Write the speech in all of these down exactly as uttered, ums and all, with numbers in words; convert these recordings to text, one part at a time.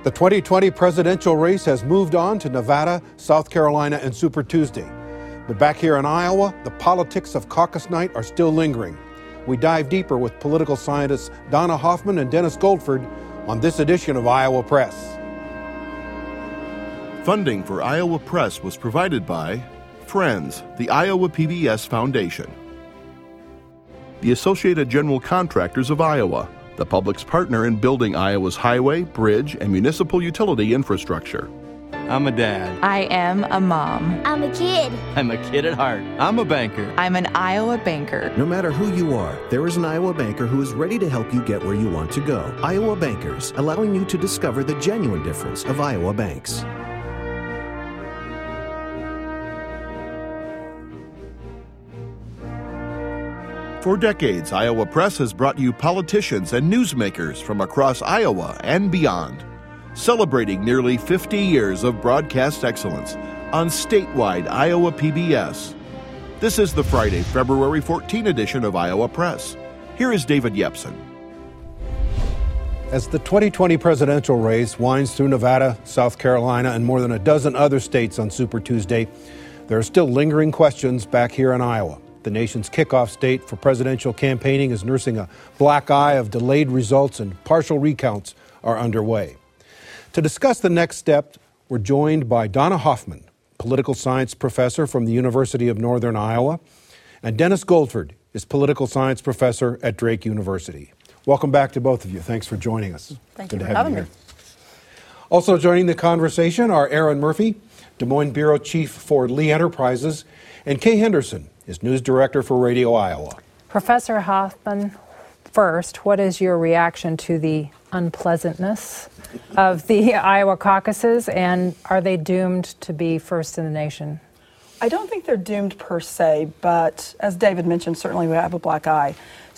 The twenty twenty presidential race has moved on to Nevada, South Carolina, and Super Tuesday. But back here in Iowa, the politics of caucus night are still lingering. We dive deeper with political scientists Donna Hoffman and Dennis Goldford on this edition of Iowa Press. Funding for Iowa Press was provided by Friends, the Iowa P B S Foundation, the Associated General Contractors of Iowa, the public's partner in building Iowa's highway, bridge, and municipal utility infrastructure. I'm a dad. I am a mom. I'm a kid. I'm a kid at heart. I'm a banker. I'm an Iowa banker. No matter who you are, there is an Iowa banker who is ready to help you get where you want to go. Iowa Bankers, allowing you to discover the genuine difference of Iowa banks. For decades, Iowa Press has brought you politicians and newsmakers from across Iowa and beyond, celebrating nearly fifty years of broadcast excellence on statewide Iowa P B S. This is the Friday, February fourteenth edition of Iowa Press. Here is David Yepsen. As the twenty twenty presidential race winds through Nevada, South Carolina, and more than a dozen other states on Super Tuesday, there are still lingering questions back here in Iowa. The nation's kickoff state for presidential campaigning is nursing a black eye of delayed results, and partial recounts are underway. To discuss the next step, we're joined by Donna Hoffman, political science professor from the University of Northern Iowa, and Dennis Goldford is political science professor at Drake University. Welcome back to both of you. Thanks for joining us. Thank Good you to for have having you me. here. Also joining the conversation are Aaron Murphy, Des Moines Bureau Chief for Lee Enterprises, and Kay Henderson is News Director for Radio Iowa. Professor Hoffman, first, what is your reaction to the unpleasantness of the Iowa caucuses, and are they doomed to be first in the nation? I don't think they're doomed per se, but as David mentioned, certainly we have a black eye.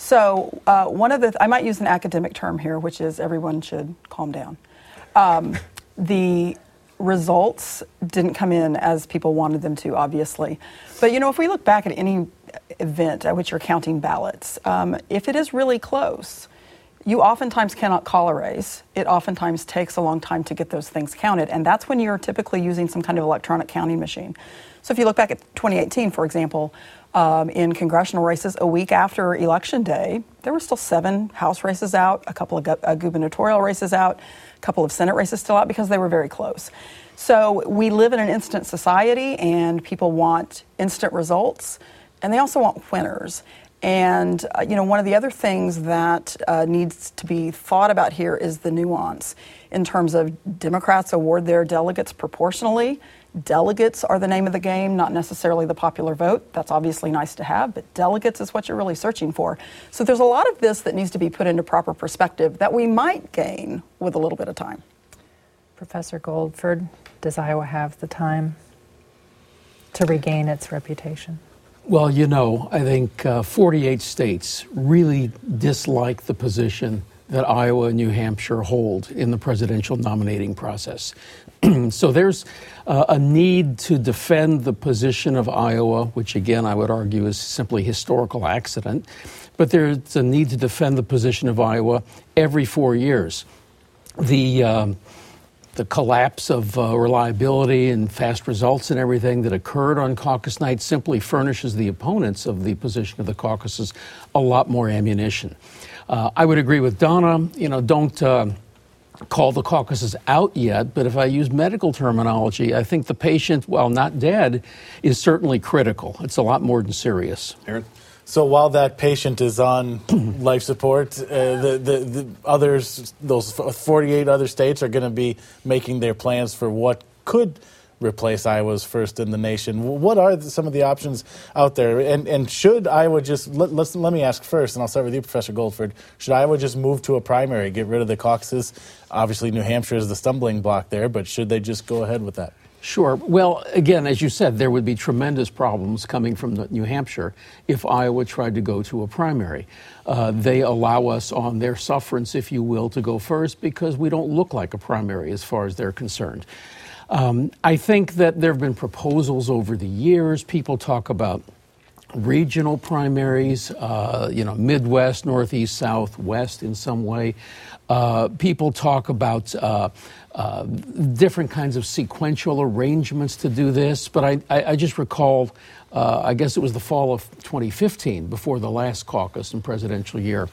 So uh, one of the, I might use an academic term here, which is everyone should calm down. Um, the results didn't come in as people wanted them to, obviously. But, you know, if we look back at any event at which you're counting ballots, um, if it is really close, you oftentimes cannot call a race. It oftentimes takes a long time to get those things counted, and that's when you're typically using some kind of electronic counting machine. So if you look back at twenty eighteen, for example, um, in congressional races, a week after Election Day, there were still seven House races out, a couple of gu- uh, gubernatorial races out, a couple of Senate races still out because they were very close. So we live in an instant society, and people want instant results, and they also want winners. And, uh, you know, one of the other things that uh, needs to be thought about here is the nuance in terms of Democrats award their delegates proportionally. Delegates are the name of the game, not necessarily the popular vote. That's obviously nice to have, but delegates is what you're really searching for. So there's a lot of this that needs to be put into proper perspective that we might gain with a little bit of time. Professor Goldford, does Iowa have the time to regain its reputation? Well, you know, I think uh, forty-eight states really dislike the position that Iowa and New Hampshire hold in the presidential nominating process. So there's uh, a need to defend the position of Iowa, which again I would argue is simply historical accident, but there's a need to defend the position of Iowa every four years. The um, the collapse of uh, reliability and fast results and everything that occurred on caucus night simply furnishes the opponents of the position of the caucuses a lot more ammunition. Uh, I would agree with Donna, you know, don't uh, call the caucuses out yet, but if I use medical terminology, I think the patient, while not dead, is certainly critical. It's a lot more than serious. Aaron? So while that patient is on life support, uh, the, the, the others, those forty-eight other states are going to be making their plans for what could replace Iowa's first in the nation. What are some of the options out there? And and should Iowa just, let, let's, let me ask first, and I'll start with you, Professor Goldford. Should Iowa just move to a primary, get rid of the caucuses? Obviously, New Hampshire is the stumbling block there, but should they just go ahead with that? Sure. Well, again, as you said, there would be tremendous problems coming from New Hampshire if Iowa tried to go to a primary. Uh, they allow us on their sufferance, if you will, to go first because we don't look like a primary as far as they're concerned. Um, I think that there have been proposals over the years. People talk about regional primaries, uh, you know, Midwest, Northeast, South, West in some way. Uh, people talk about uh, uh, different kinds of sequential arrangements to do this, but I, I, I just recall, uh, I guess it was the fall of twenty fifteen, before the last caucus and presidential year.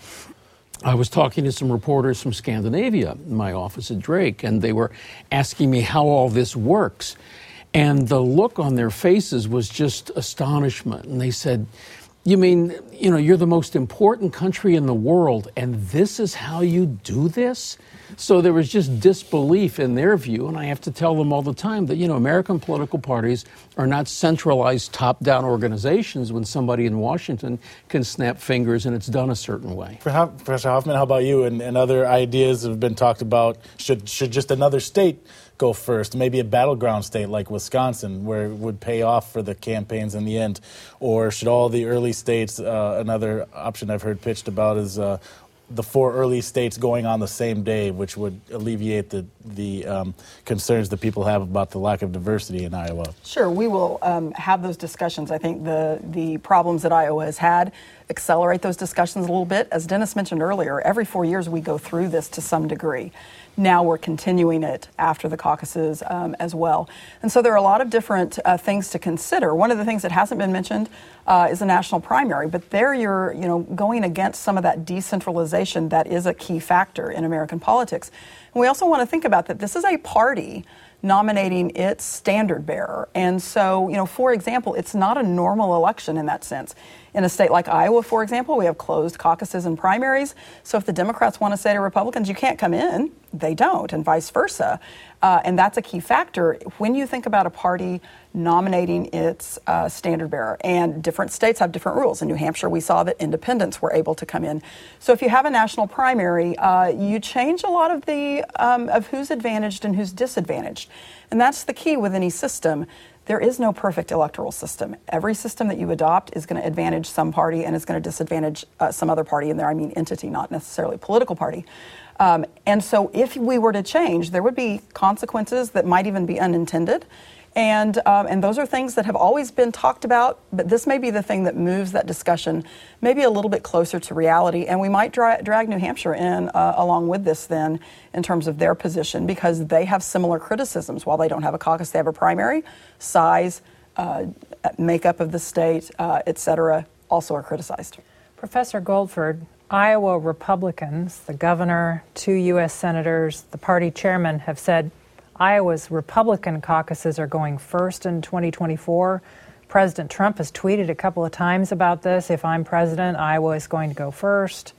I was talking to some reporters from Scandinavia in my office at Drake, and they were asking me how all this works. And the look on their faces was just astonishment. And they said, you mean, you know, you're the most important country in the world, and this is how you do this? So there was just disbelief in their view, and I have to tell them all the time that, you know, American political parties are not centralized top-down organizations when somebody in Washington can snap fingers and it's done a certain way. Professor Hoffman, how about you? And, and other ideas have been talked about. Should, should just another state go first? Maybe a battleground state like Wisconsin, where it would pay off for the campaigns in the end? Or should all the early states, uh, another option I've heard pitched about is uh, the four early states going on the same day, which would alleviate the, the um, concerns that people have about the lack of diversity in Iowa? Sure, we will um, have those discussions. I think the, the problems that Iowa has had accelerate those discussions a little bit. As Dennis mentioned earlier, every four years we go through this to some degree. Now we're continuing it after the caucuses um, as well. And so there are a lot of different uh, things to consider. One of the things that hasn't been mentioned uh, is a national primary, but there you're, you know, going against some of that decentralization that is a key factor in American politics. And we also want to think about that this is a party nominating its standard bearer. And so, you know, for example, it's not a normal election in that sense. In a state like Iowa, for example, we have closed caucuses and primaries. So if the Democrats want to say to Republicans, you can't come in, they don't, and vice versa. Uh, and that's a key factor when you think about a party nominating its uh, standard bearer. And different states have different rules. In New Hampshire, we saw that independents were able to come in. So if you have a national primary, uh, you change a lot of the um, of who's advantaged and who's disadvantaged. And that's the key with any system. There is no perfect electoral system. Every system that you adopt is going to advantage some party and is going to disadvantage uh, some other party. And there, I mean entity, not necessarily political party. Um, and so if we were to change, there would be consequences that might even be unintended. And um, and those are things that have always been talked about, but this may be the thing that moves that discussion maybe a little bit closer to reality. And we might dra- drag New Hampshire in uh, along with this then in terms of their position, because they have similar criticisms. While they don't have a caucus, they have a primary. Size, uh, makeup of the state, uh, et cetera, also are criticized. Professor Goldford, Iowa Republicans, the governor, two U S senators, the party chairman have said Iowa's Republican caucuses are going first in twenty twenty-four. President Trump has tweeted a couple of times about this. If I'm president, Iowa is going to go first.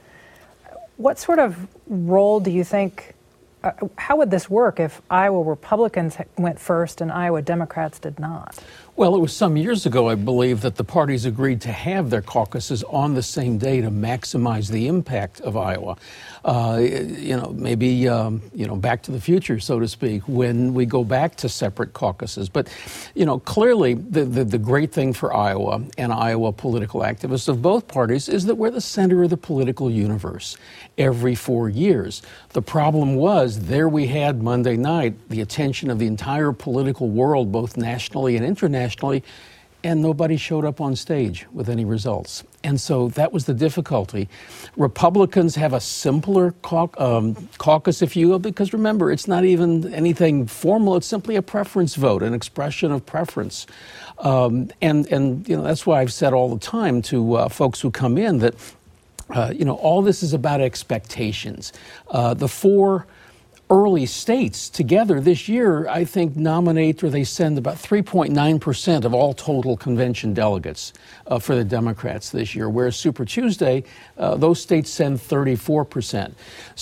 What sort of role do you think, uh, how would this work if Iowa Republicans went first and Iowa Democrats did not? Well, it was some years ago, I believe, that the parties agreed to have their caucuses on the same day to maximize the impact of Iowa. Uh, you know, maybe, um, you know, back to the future, so to speak, when we go back to separate caucuses. But, you know, clearly the, the, the great thing for Iowa and Iowa political activists of both parties is that we're the center of the political universe every four years. The problem was there we had Monday night the attention of the entire political world, both nationally and internationally, and nobody showed up on stage with any results. And so that was the difficulty. Republicans have a simpler cau- um, caucus, if you will, because remember, it's not even anything formal. It's simply a preference vote, an expression of preference. Um, and, and, you know, that's why I've said all the time to uh, folks who come in that, uh, you know, all this is about expectations. Uh, the four early states together this year, I think, nominate or they send about three point nine percent of all total convention delegates uh, for the Democrats this year, whereas Super Tuesday, uh, those states send thirty-four percent.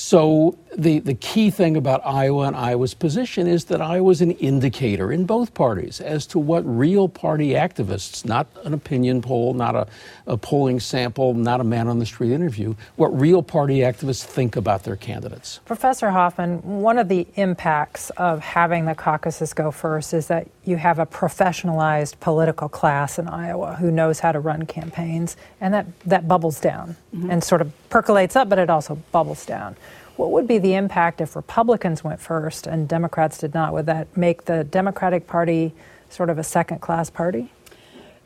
So the, the key thing about Iowa and Iowa's position is that Iowa's an indicator in both parties as to what real party activists, not an opinion poll, not a, a polling sample, not a man on the street interview, what real party activists think about their candidates. Professor Hoffman, one of the impacts of having the caucuses go first is that you have a professionalized political class in Iowa who knows how to run campaigns, and that, that bubbles down mm-hmm. and sort of percolates up, but it also bubbles down. What would be the impact if Republicans went first and Democrats did not? Would that make the Democratic Party sort of a second-class party?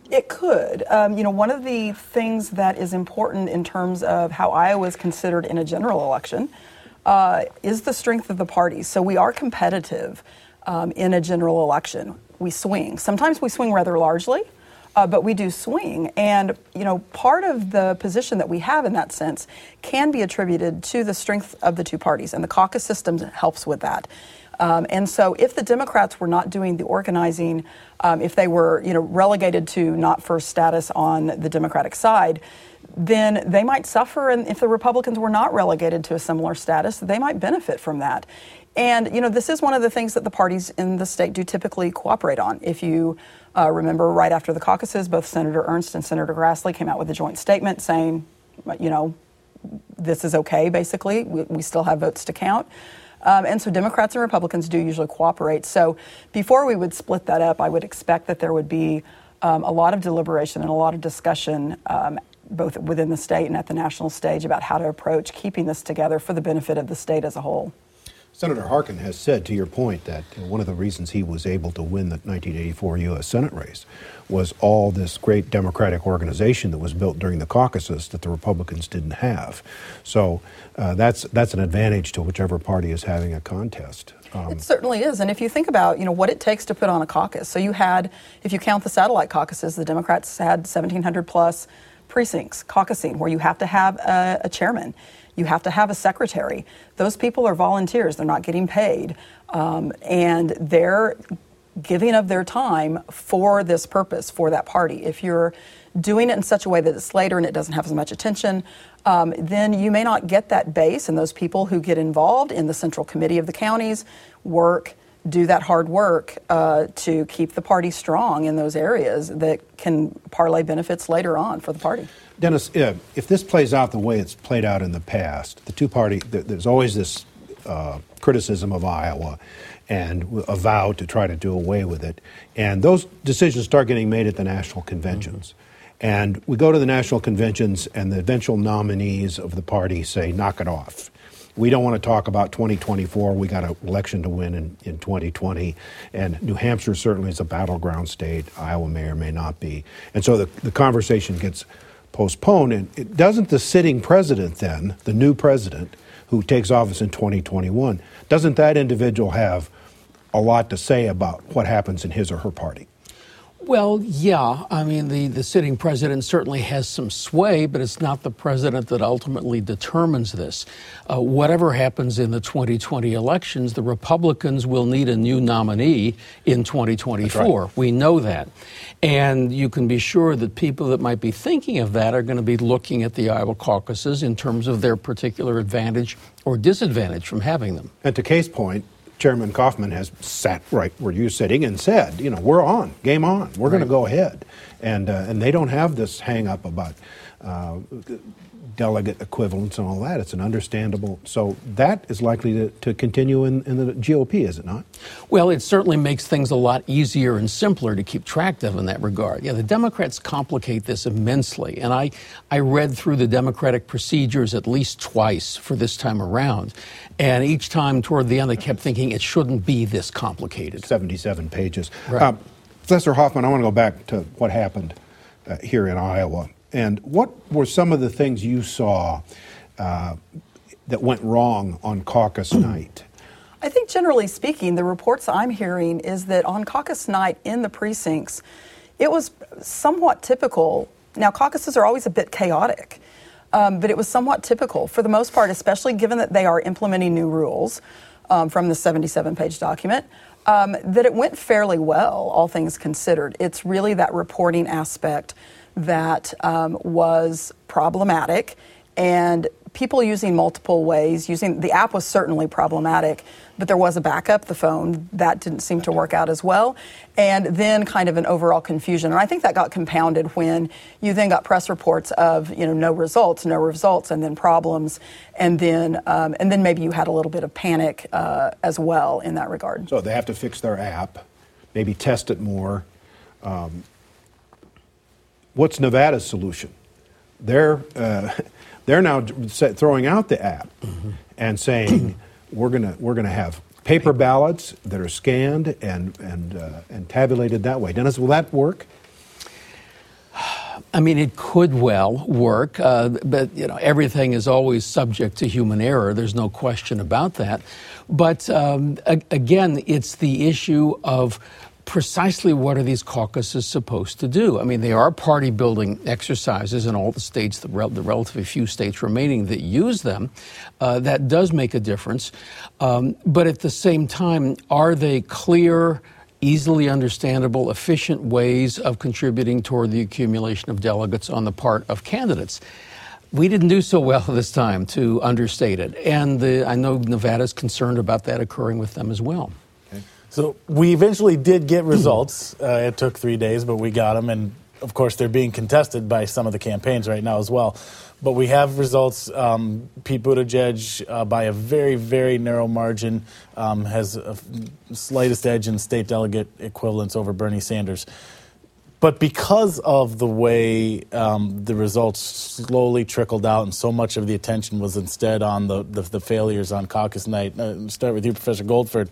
It could. Um, you know, one of the things that is important in terms of how Iowa is considered in a general election uh, is the strength of the parties. So we are competitive um, in a general election. We swing. Sometimes we swing rather largely, uh, but we do swing. And, you know, part of the position that we have in that sense can be attributed to the strength of the two parties, and the caucus system helps with that. Um, and so if the Democrats were not doing the organizing, um, if they were, you know, relegated to not first status on the Democratic side, then they might suffer. And if the Republicans were not relegated to a similar status, they might benefit from that. And, you know, this is one of the things that the parties in the state do typically cooperate on. If you uh, remember, right after the caucuses, both Senator Ernst and Senator Grassley came out with a joint statement saying, you know, this is okay, basically. We, we still have votes to count. Um, and so Democrats and Republicans do usually cooperate. So before we would split that up, I would expect that there would be um, a lot of deliberation and a lot of discussion, um, both within the state and at the national stage, about how to approach keeping this together for the benefit of the state as a whole. Senator Harkin has said, to your point, that one of the reasons he was able to win the nineteen eighty-four U S Senate race was all this great Democratic organization that was built during the caucuses that the Republicans didn't have. So uh, that's that's an advantage to whichever party is having a contest. Um, it certainly is. And if you think about, you know, what it takes to put on a caucus. So you had, if you count the satellite caucuses, the Democrats had seventeen hundred plus precincts caucusing, where you have to have a, a chairman. You have to have a secretary. Those people are volunteers. They're not getting paid. Um, and they're giving of their time for this purpose, for that party. If you're doing it in such a way that it's later and it doesn't have as much attention, um, then you may not get that base, and those people who get involved in the central committee of the counties work, do that hard work uh, to keep the party strong in those areas that can parlay benefits later on for the party. Dennis, if this plays out the way it's played out in the past, the two party, there's always this uh, criticism of Iowa and a vow to try to do away with it. And those decisions start getting made at the national conventions. Mm-hmm. And we go to the national conventions and the eventual nominees of the party say, knock it off. We don't want to talk about twenty twenty-four. We got an election to win in, in twenty twenty. And New Hampshire certainly is a battleground state. Iowa may or may not be. And so the, the conversation gets postponed. And it doesn't the sitting president then, the new president who takes office in twenty twenty-one, doesn't that individual have a lot to say about what happens in his or her party? Well, yeah. I mean, the, the sitting president certainly has some sway, but it's not the president that ultimately determines this. Uh, whatever happens in the twenty twenty elections, the Republicans will need a new nominee in twenty twenty-four. Right. We know that. And you can be sure that people that might be thinking of that are going to be looking at the Iowa caucuses in terms of their particular advantage or disadvantage from having them. And to Kay's point, Chairman Kaufman has sat right where you're sitting and said, you know, we're on, game on. We're right. going to go ahead. And uh, and they don't have this hang up about uh, delegate equivalence and all that. It's an understandable. So that is likely to, to continue in, in the G O P, is it not? Well, it certainly makes things a lot easier and simpler to keep track of in that regard. Yeah, the Democrats complicate this immensely. And I, I read through the Democratic procedures at least twice for this time around. And each time toward the end, I kept thinking it shouldn't be this complicated. seventy-seven pages. Right. Um, Professor Hoffman, I want to go back to what happened uh, here in Iowa. And what were some of the things you saw uh, that went wrong on caucus night? I think generally speaking, the reports I'm hearing is that on caucus night in the precincts, it was somewhat typical. Now, caucuses are always a bit chaotic. Um, but it was somewhat typical for the most part, especially given that they are implementing new rules um, from the seventy-seven page document, um, that it went fairly well, all things considered. It's really that reporting aspect that um, was problematic, and people using multiple ways, using the app was certainly problematic, but there was a backup, the phone, that didn't seem to work out as well, and then kind of an overall confusion. And I think that got compounded when you then got press reports of, you know, no results, no results, and then problems, and then um, and then maybe you had a little bit of panic uh, as well in that regard. So they have to fix their app, maybe test it more. Um, what's Nevada's solution? They're uh, they're now throwing out the app mm-hmm. and saying we're gonna we're gonna have paper ballots that are scanned and and uh, and tabulated that way. Dennis, will that work? I mean, it could well work, uh, but you know, everything is always subject to human error. There's no question about that. But um, a- again, it's the issue of precisely what are these caucuses supposed to do? I mean, they are party-building exercises in all the states, the, rel- the relatively few states remaining that use them. Uh, that does make a difference. Um, but at the same time, are they clear, easily understandable, efficient ways of contributing toward the accumulation of delegates on the part of candidates? We didn't do so well this time, to understate it. And the, I know Nevada's concerned about that occurring with them as well. So we eventually did get results. Uh, it took three days, but we got them. And, of course, they're being contested by some of the campaigns right now as well. But we have results. Um, Pete Buttigieg, uh, by a very, very narrow margin, um, has a slightest edge in state delegate equivalents over Bernie Sanders. But because of the way um, the results slowly trickled out and so much of the attention was instead on the, the, the failures on caucus night, uh, start with you, Professor Goldford.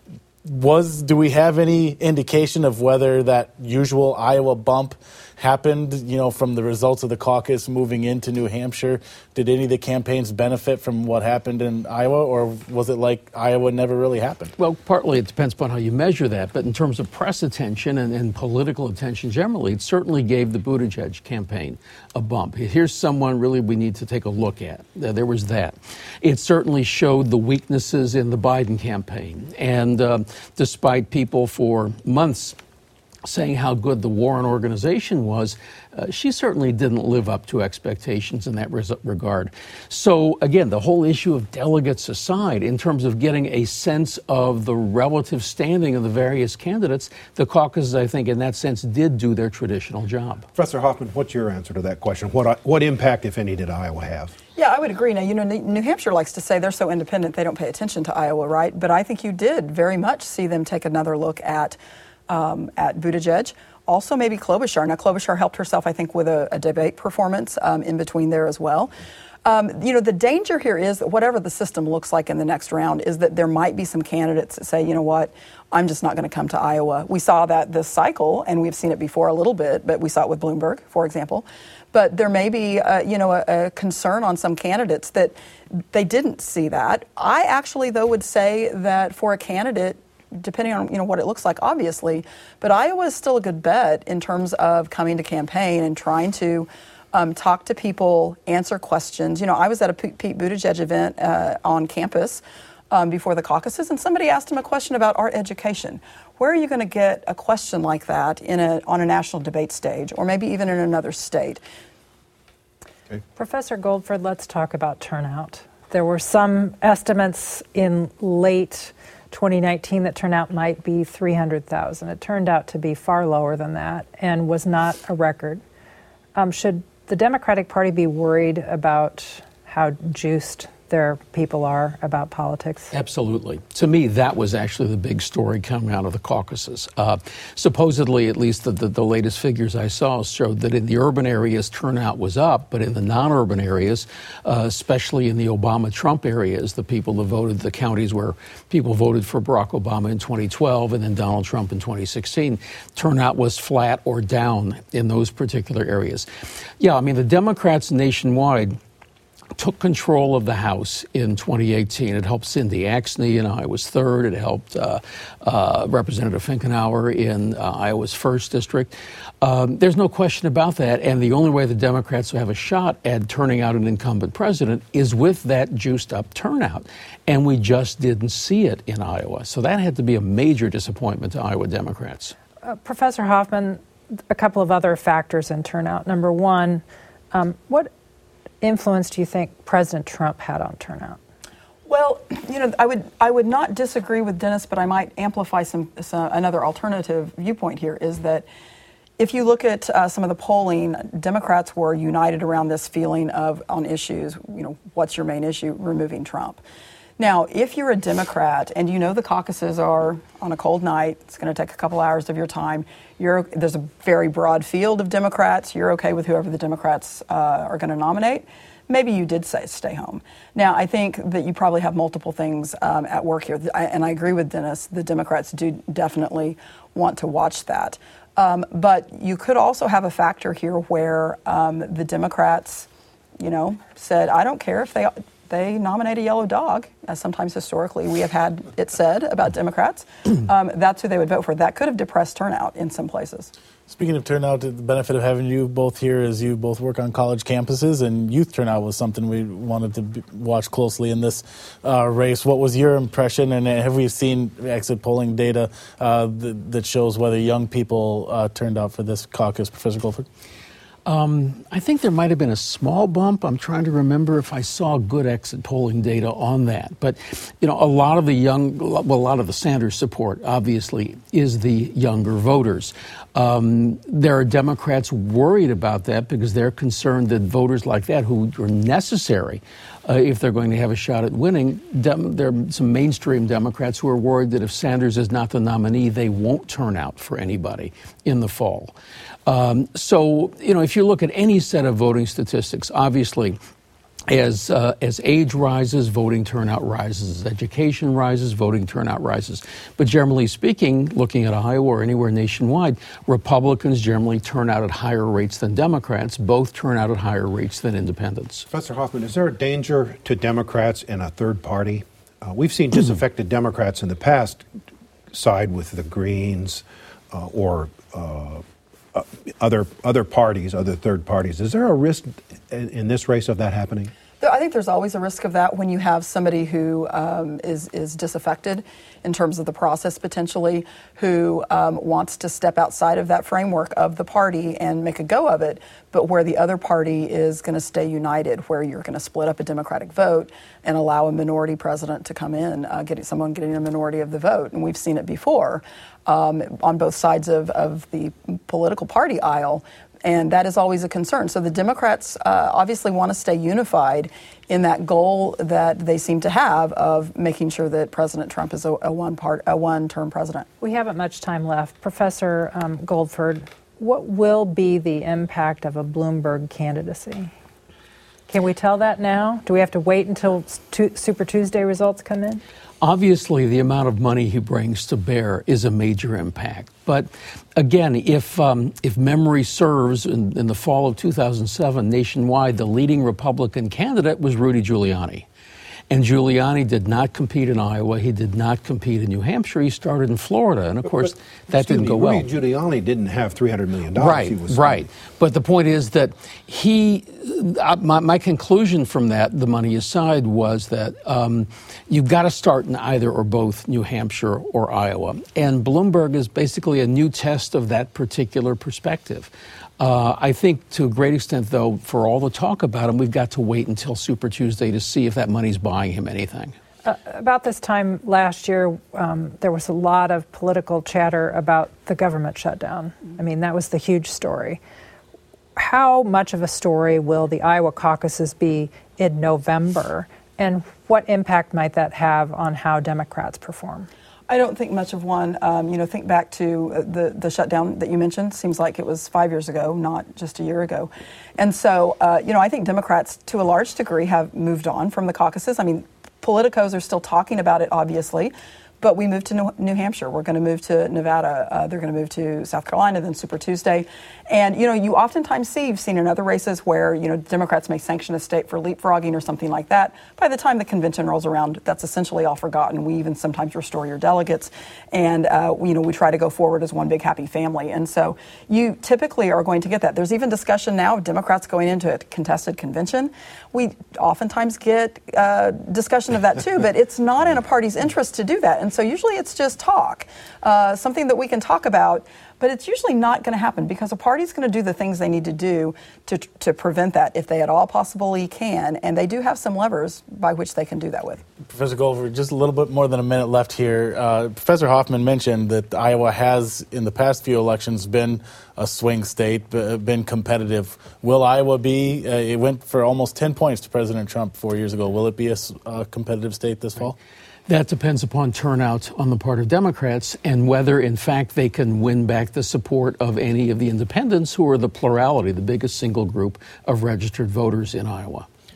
Was do we have any indication of whether that usual Iowa bump happened, you know, from the results of the caucus moving into New Hampshire? Did any of the campaigns benefit from what happened in Iowa, or was it like Iowa never really happened? Well, partly it depends upon how you measure that, but in terms of press attention and, and political attention generally, it certainly gave the Buttigieg campaign a bump. Here's someone really we need to take a look at. There was that. It certainly showed the weaknesses in the Biden campaign, and um, despite people for months saying how good the Warren organization was, uh, she certainly didn't live up to expectations in that res- regard. So, again, the whole issue of delegates aside, in terms of getting a sense of the relative standing of the various candidates, the caucuses, I think, in that sense, did do their traditional job. Professor Hoffman, what's your answer to that question? What what impact, if any, did Iowa have? Yeah, I would agree. Now, you know, New Hampshire likes to say they're so independent they don't pay attention to Iowa, right? But I think you did very much see them take another look at Um, at Buttigieg. Also, maybe Klobuchar. Now, Klobuchar helped herself, I think, with a, a debate performance um, in between there as well. Um, you know, the danger here is that whatever the system looks like in the next round is that there might be some candidates that say, you know what, I'm just not going to come to Iowa. We saw that this cycle, and we've seen it before a little bit, but we saw it with Bloomberg, for example. But there may be, uh, you know, a, a concern on some candidates that they didn't see that. I actually, though, would say that for a candidate, depending on, you know, what it looks like, obviously, but Iowa is still a good bet in terms of coming to campaign and trying to um, talk to people, answer questions. You know, I was at a P- Pete Buttigieg event uh, on campus um, before the caucuses, and somebody asked him a question about art education. Where are you going to get a question like that in a on a national debate stage, or maybe even in another state? Okay. Professor Goldford, let's talk about turnout. There were some estimates in late twenty nineteen that turnout might be three hundred thousand. It turned out to be far lower than that and was not a record. Um, should the Democratic Party be worried about how juiced their people are about politics? Absolutely. To me, that was actually the big story coming out of the caucuses. Uh, supposedly, at least the, the, the latest figures I saw showed that in the urban areas, turnout was up, but in the non-urban areas, uh, especially in the Obama-Trump areas, the people that voted, the counties where people voted for Barack Obama in twenty twelve and then Donald Trump in twenty sixteen, turnout was flat or down in those particular areas. Yeah, I mean, the Democrats nationwide took control of the House in twenty eighteen. It helped Cindy Axne in Iowa's third. It helped uh, uh, Representative Finkenauer in uh, Iowa's first district. Um, there's no question about that. And the only way the Democrats will have a shot at turning out an incumbent president is with that juiced up turnout. And we just didn't see it in Iowa. So that had to be a major disappointment to Iowa Democrats. Uh, Professor Hoffman, a couple of other factors in turnout. Number one, um, what influence do you think President Trump had on turnout? Well, you know, I would I would not disagree with Dennis, but I might amplify some, some another alternative viewpoint here is that if you look at uh, some of the polling, Democrats were united around this feeling of on issues, you know, what's your main issue? Removing Trump. Now, if you're a Democrat and you know the caucuses are on a cold night, it's going to take a couple hours of your time. You're, there's a very broad field of Democrats. You're okay with whoever the Democrats uh, are going to nominate. Maybe you did say stay home. Now, I think that you probably have multiple things um, at work here. I, and I agree with Dennis. The Democrats do definitely want to watch that. Um, but you could also have a factor here where um, the Democrats, you know, said, I don't care if they they nominate a yellow dog, as sometimes historically we have had it said about Democrats. Um, that's who they would vote for. That could have depressed turnout in some places. Speaking of turnout, the benefit of having you both here is you both work on college campuses, and youth turnout was something we wanted to b- watch closely in this uh, race. What was your impression, and have we seen exit polling data uh, th- that shows whether young people uh, turned out for this caucus? Professor Goldford? Um, I think there might have been a small bump. I'm trying to remember if I saw good exit polling data on that. But, you know, a lot of the young, well, a lot of the Sanders support, obviously, is the younger voters. Um, there are Democrats worried about that because they're concerned that voters like that, who are necessary uh, if they're going to have a shot at winning, dem- there are some mainstream Democrats who are worried that if Sanders is not the nominee, they won't turn out for anybody in the fall. Um, so, you know, if you look at any set of voting statistics, obviously, as uh, as age rises, voting turnout rises. As education rises, voting turnout rises. But generally speaking, looking at Iowa or anywhere nationwide, Republicans generally turn out at higher rates than Democrats. Both turn out at higher rates than independents. Professor Hoffman, is there a danger to Democrats in a third party? Uh, we've seen disaffected Democrats in the past side with the Greens uh, or uh, uh, other other parties, other third parties. Is there a risk in, in this race of that happening? I think there's always a risk of that when you have somebody who um, is, is disaffected in terms of the process potentially, who um, wants to step outside of that framework of the party and make a go of it, but where the other party is going to stay united, where you're going to split up a Democratic vote and allow a minority president to come in, uh, getting someone getting a minority of the vote. And we've seen it before um, on both sides of, of the political party aisle. And that is always a concern. So the Democrats uh, obviously want to stay unified in that goal that they seem to have of making sure that President Trump is a, a one part, a one-term president. We haven't much time left. Professor um, Goldford, what will be the impact of a Bloomberg candidacy? Can we tell that now? Do we have to wait until tu- Super Tuesday results come in? Obviously, the amount of money he brings to bear is a major impact. But again, if um, if memory serves, in, in the fall of two thousand seven, nationwide, the leading Republican candidate was Rudy Giuliani. And Giuliani did not compete in Iowa. He did not compete in New Hampshire. He started in Florida. And, of course, but, but, that didn't me, go well. Rudy Giuliani didn't have three hundred million dollars. Right, he was right. But the point is that he, uh, my, my conclusion from that, the money aside, was that um, you've got to start in either or both New Hampshire or Iowa. And Bloomberg is basically a new test of that particular perspective. Uh, I think to a great extent, though, for all the talk about him, we've got to wait until Super Tuesday to see if that money's buying him anything. Uh, about this time last year, um, there was a lot of political chatter about the government shutdown. I mean, that was the huge story. How much of a story will the Iowa caucuses be in November, and what impact might that have on how Democrats perform? I don't think much of one. Um, you know, think back to the, the shutdown that you mentioned. Seems like it was five years ago, not just a year ago. And so, uh, you know, I think Democrats, to a large degree, have moved on from the caucuses. I mean, politicos are still talking about it, obviously. But we moved to New, New Hampshire. We're going to move to Nevada. Uh, they're going to move to South Carolina, then Super Tuesday. And, you know, you oftentimes see, you've seen in other races where, you know, Democrats may sanction a state for leapfrogging or something like that. By the time the convention rolls around, that's essentially all forgotten. We even sometimes restore your delegates. And, uh, you know, we try to go forward as one big happy family. And so you typically are going to get that. There's even discussion now of Democrats going into a contested convention. We oftentimes get uh, discussion of that, too. But it's not in a party's interest to do that. And so usually it's just talk, uh, something that we can talk about, but it's usually not going to happen because a party's going to do the things they need to do to to prevent that if they at all possibly can, and they do have some levers by which they can do that with. Professor Goldford, just a little bit more than a minute left here. Uh, Professor Hoffman mentioned that Iowa has, in the past few elections, been a swing state, been competitive. Will Iowa be, uh, it went for almost ten points to President Trump four years ago. Will it be a, a competitive state this fall? That depends upon turnout on the part of Democrats and whether, in fact, they can win back the support of any of the independents who are the plurality, the biggest single group of registered voters in Iowa.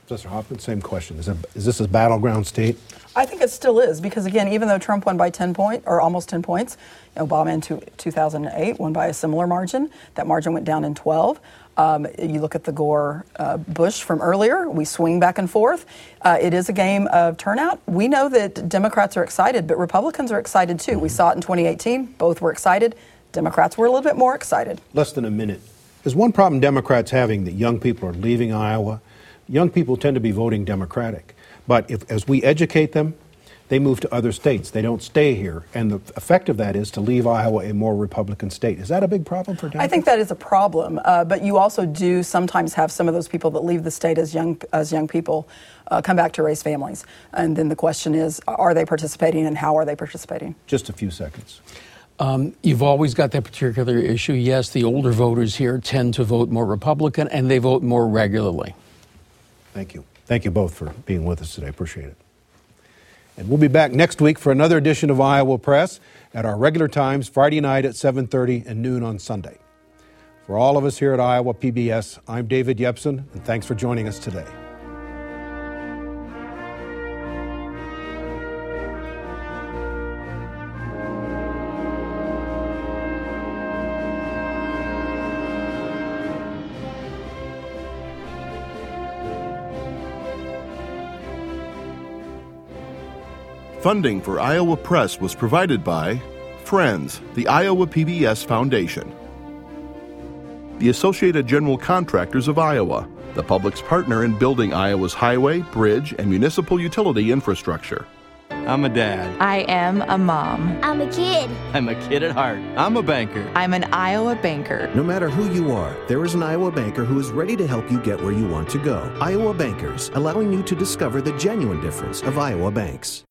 Professor Hoffman, same question. Is, that, is this a battleground state? I think it still is because, again, even though Trump won by ten points, or almost ten points, Obama in two, two thousand eight won by a similar margin. That margin went down in twelve. Um, you look at the Gore uh, Bush from earlier, we swing back and forth. Uh, it is a game of turnout. We know that Democrats are excited, but Republicans are excited too. Mm-hmm. We saw it in twenty eighteen. Both were excited. Democrats were a little bit more excited. Less than a minute. There's one problem Democrats having that young people are leaving Iowa. Young people tend to be voting Democratic. But if, as we educate them, they move to other states. They don't stay here. And the effect of that is to leave Iowa a more Republican state. Is that a big problem for Democrats? I think that is a problem. Uh, but you also do sometimes have some of those people that leave the state as young as young people uh, come back to raise families. And then the question is, are they participating and how are they participating? Just a few seconds. Um, you've always got that particular issue. Yes, the older voters here tend to vote more Republican, and they vote more regularly. Thank you. Thank you both for being with us today. Appreciate it. And we'll be back next week for another edition of Iowa Press at our regular times, Friday night at seven thirty and noon on Sunday. For all of us here at Iowa P B S, I'm David Yepsen, and thanks for joining us today. Funding for Iowa Press was provided by Friends, the Iowa P B S Foundation, the Associated General Contractors of Iowa, the public's partner in building Iowa's highway, bridge, and municipal utility infrastructure. I'm a dad. I am a mom. I'm a kid. I'm a kid at heart. I'm a banker. I'm an Iowa banker. No matter who you are, there is an Iowa banker who is ready to help you get where you want to go. Iowa Bankers, allowing you to discover the genuine difference of Iowa banks.